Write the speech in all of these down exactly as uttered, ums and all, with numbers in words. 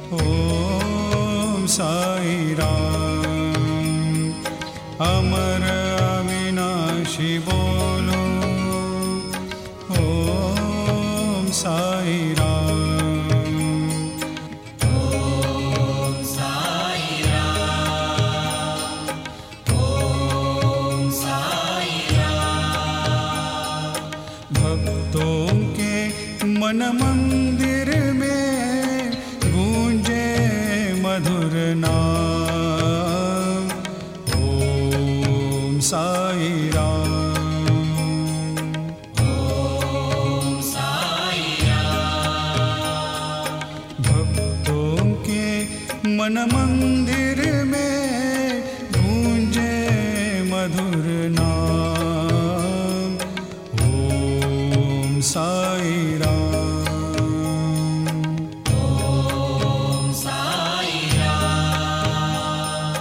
ओम साई राम। अमर अविनाशी बोलो ओम साई राम। ओम साई राम। ओम साई राम। भक्तों के मन मंदिर में गूंजे मधुर नाम ओम साई राम। ओम साई राम। भक्तों के मन मंदिर में गूंजे मधुर नाम ओम साई राम। ओम साई राम।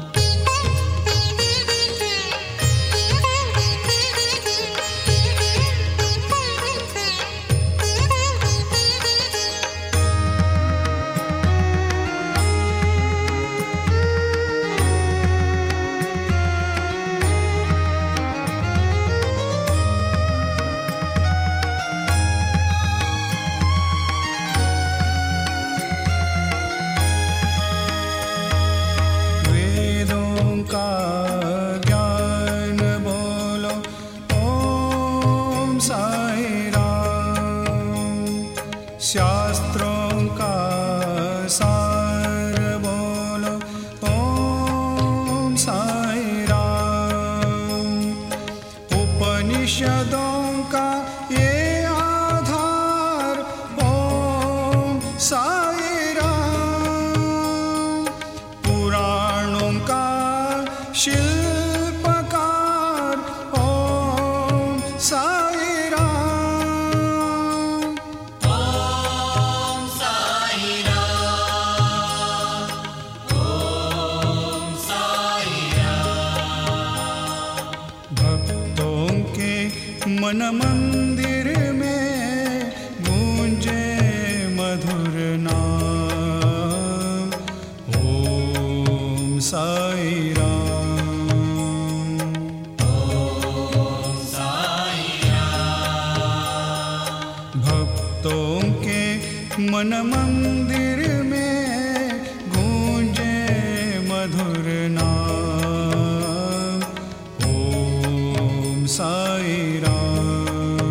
वेदों का ज्ञान बोलो ओम साई राम। शास्त्रों का सार बोलो ओम साई राम। उपनिषदों का ये आधार ओम साई राम। पुराणों का शिल्पकार ओम साई राम। ओम साई राम। ओम साई राम। भक्तों के मन मंदिर में गूंजे मधुर नाम ओम साई राम। ओम साई राम। भक्तों के मन मंदिर में गूंजे मधुर नाम ओम साई राम।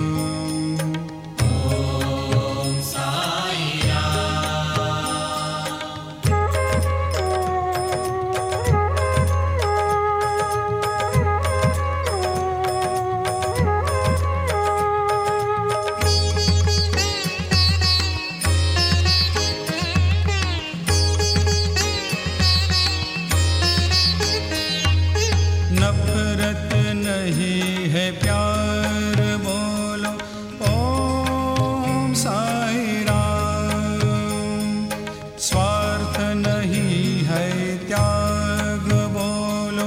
ओम साई राम। नफरत नहीं है प्यार बोलो ओम साई राम। स्वार्थ नहीं है त्याग बोलो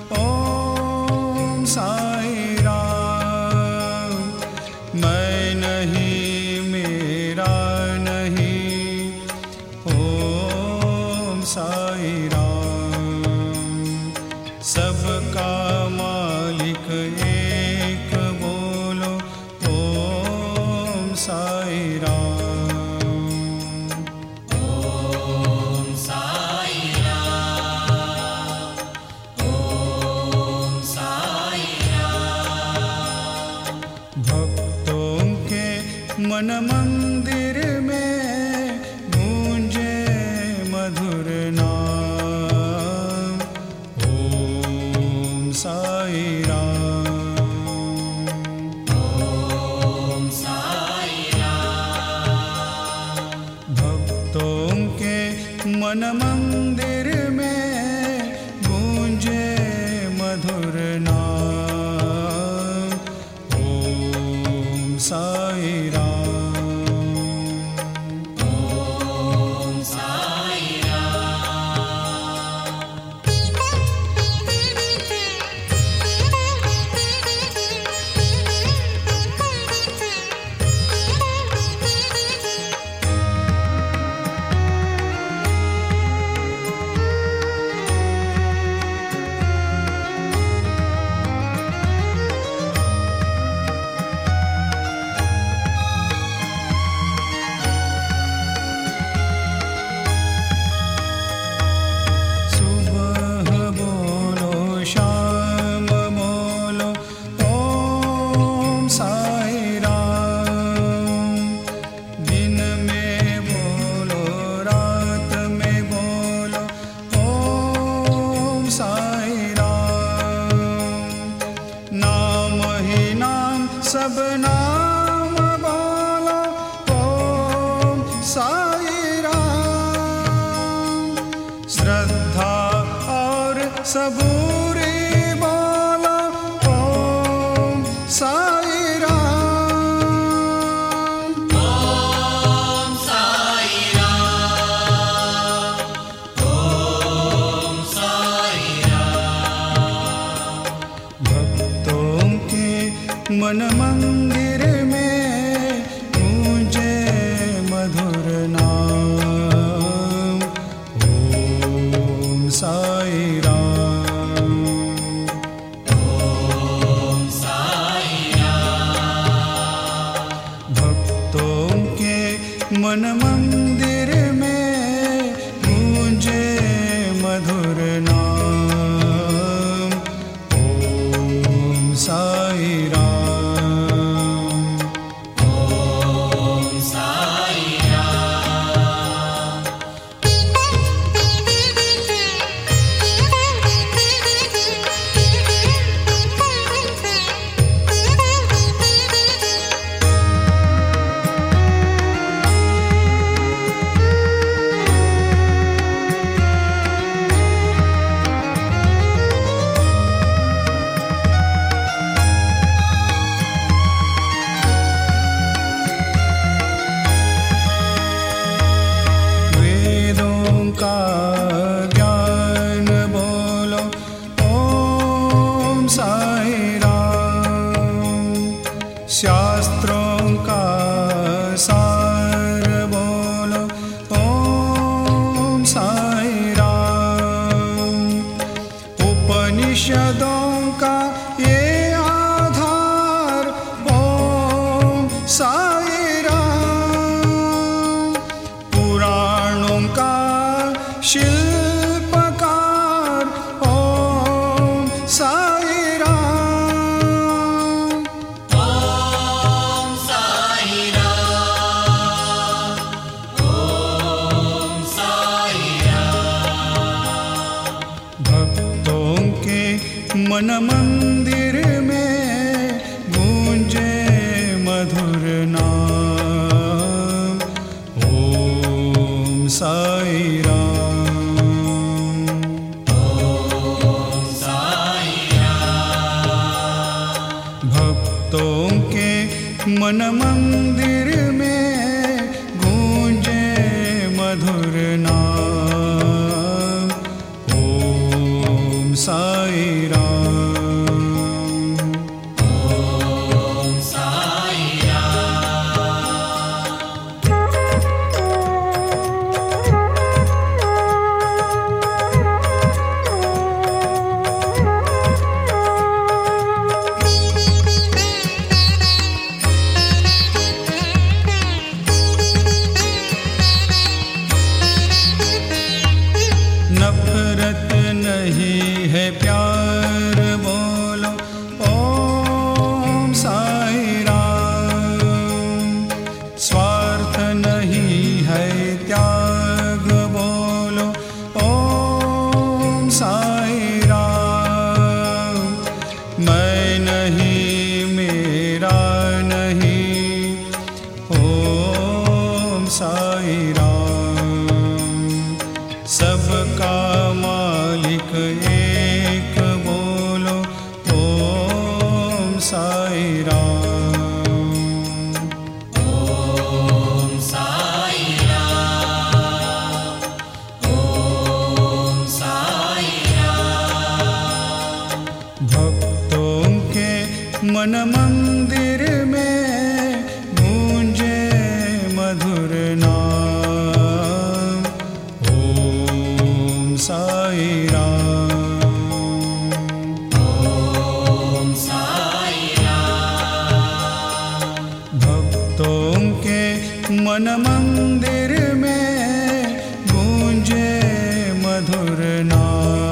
ओम साई राम। मैं नहीं मेरा नहीं ओम साई राम। सबका मालिक एक बोलो ओम साई राम। ओम साई राम। ओम साई राम। भक्तों के मन मंदिर में गूंजे मधुर नाम ओम साई राम। ओम साई राम। भक्तों के मन मंदिर में गूंजे मधुर नाम ओम साई राम। ओम साई राम। भक्तों सबूरी बोलो ओम साई राम। ओम साई राम। ओम साई राम। भक्तों के मन मंदिर में गूंजे मधुर नाम ओम साई राम। ओम साई राम। भक्तों के मन मंदिर में गूंजे मधुर नाम ओम साई राम। ओम साई राम। वेदों का ज्ञान बोलो ओम साई राम। शास्त्रों का सार बोलो ओम साई राम। उपनिषदों का ये आधार ओम साई राम। पुराणों का शिल्पकार ओम साई राम। ओम साई राम। ओम साई राम। भक्तों के मन मंदिर में गूंजे मधुर नाम ओम साई राम। ओम साई राम। भक्तों के मन मंदिर में गूंजे मधुर नाम ओम साई राम। ओम साई राम। नफरत नहीं है प्यार बोलो ओम साई राम। स्वार्थ नहीं है त्याग बोलो ओम साई राम। मैं नहीं मेरा नहीं ओम साई राम। सबका मालिक एक बोलो ओम साई राम। ओम साई राम। ओम साई राम। भक्तों के मन मंदिर में गूंजे मधुर नाम ओम साई राम। ओम साई राम। भक्तों के मन मंदिर में गूंजे मधुर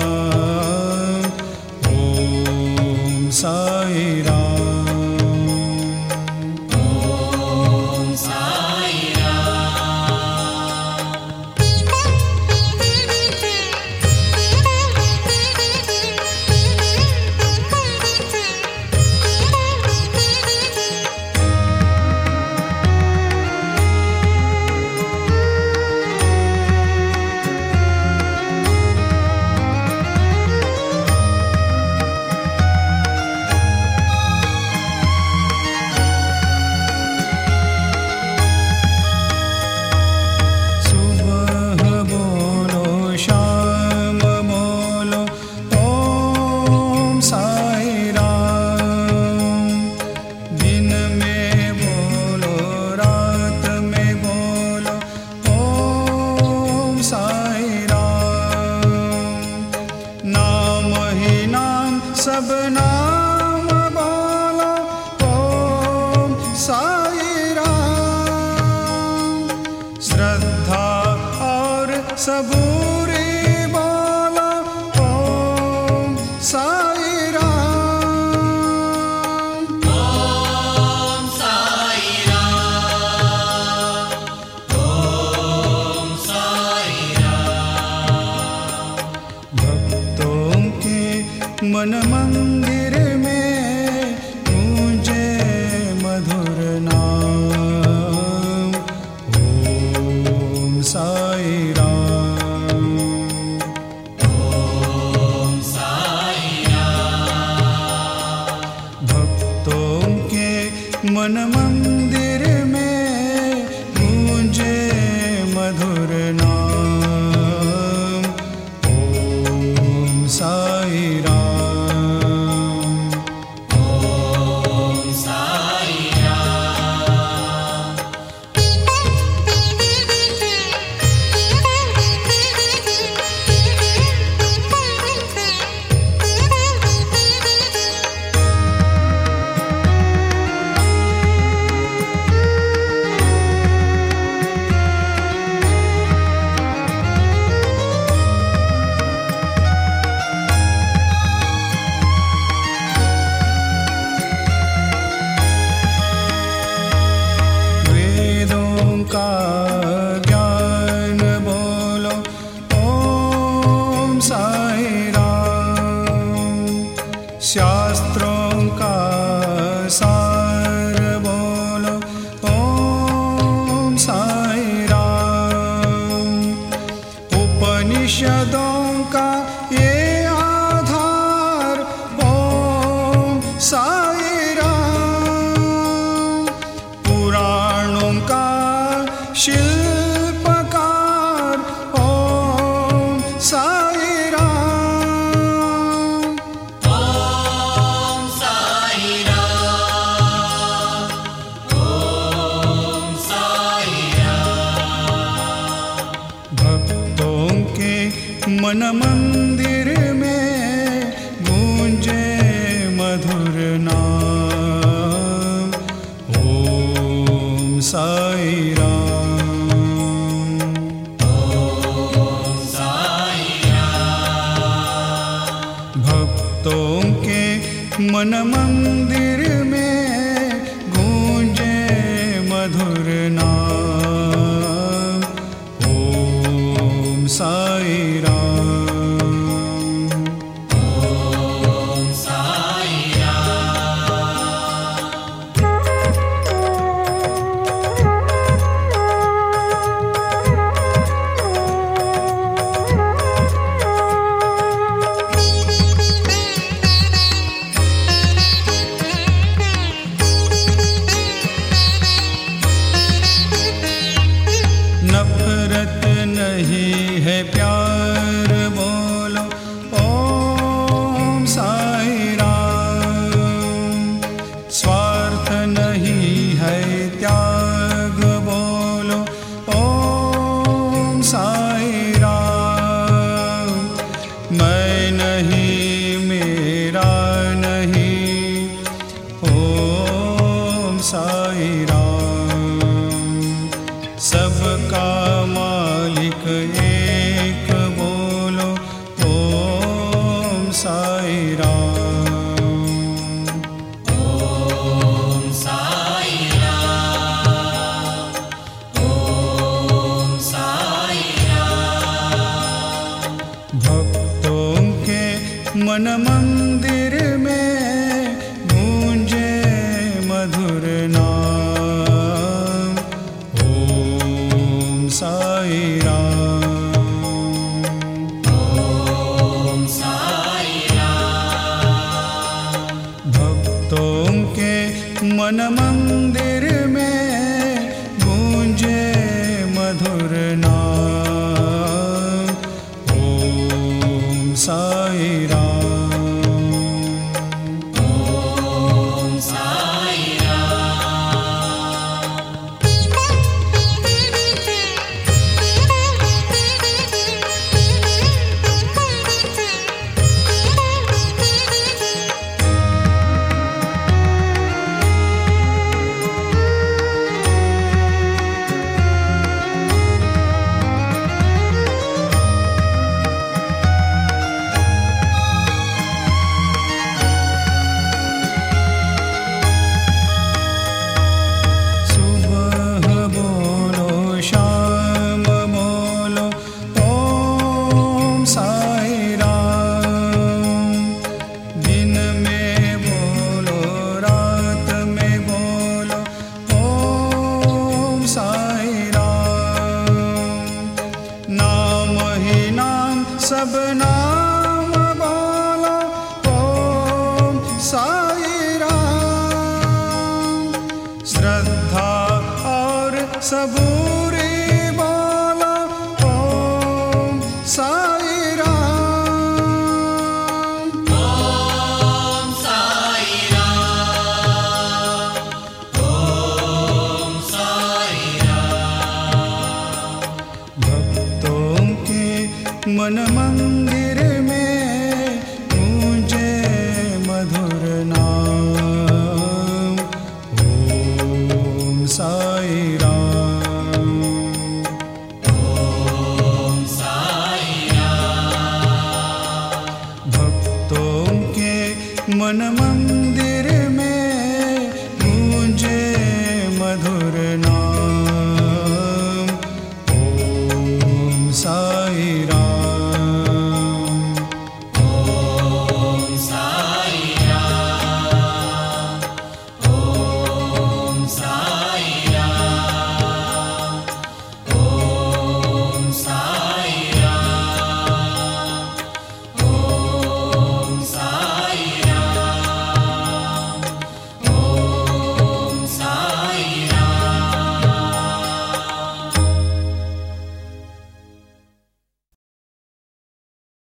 नाम ओम साई राम। सबूरी बोलो ओम साई राम। ओम साई राम, ओम साई राम। भक्तों के मन मंदिर में गूंजे मधुर नाम ओम साई राम। ओम साई राम, भक्तों के मन मंदिर में गूंजे मधुर नाम ओम साई राम। ओम साई राम। वेदों का ज्ञान बोलो ओम साई राम। शास्त्रों का सार बोलो ओम साई राम। उपनिषदों का ये आधार ओम साई राम। पुराणों का शिल्पकार ओम साई राम। ओम साई राम, ओम साई राम। भक्तों के मन मंदिर में गूंजे मधुर नाम ओम साई राम। ओम साई राम, भक्तों के मन मंदिर में गूंजे मधुर नाम ओम साई राम। ओम साई राम। नफरत नहीं है प्यार बोलो ओम साई राम। स्वार्थ नहीं है त्याग बोलो ओम साई राम। मैं नहीं मेरा नहीं ओम साई राम। सबका मालिक एक बोलो ओम साई राम। ओम साई राम, ओम साई राम। भक्तों के मन मंदिर में गूंजे मधुर नाम ओम साई राम। ओम साई राम। भक्तों के मन मंदिर में गूंजे मधुर नाम ओम साई राम। सब नाम बोलो ओम साई राम। श्रद्धा और सबूरी बोलो ओम साई राम। ओम साई राम, ओम साई राम। भक्तों के मन मंदिर में गूंजे मधुर नाम।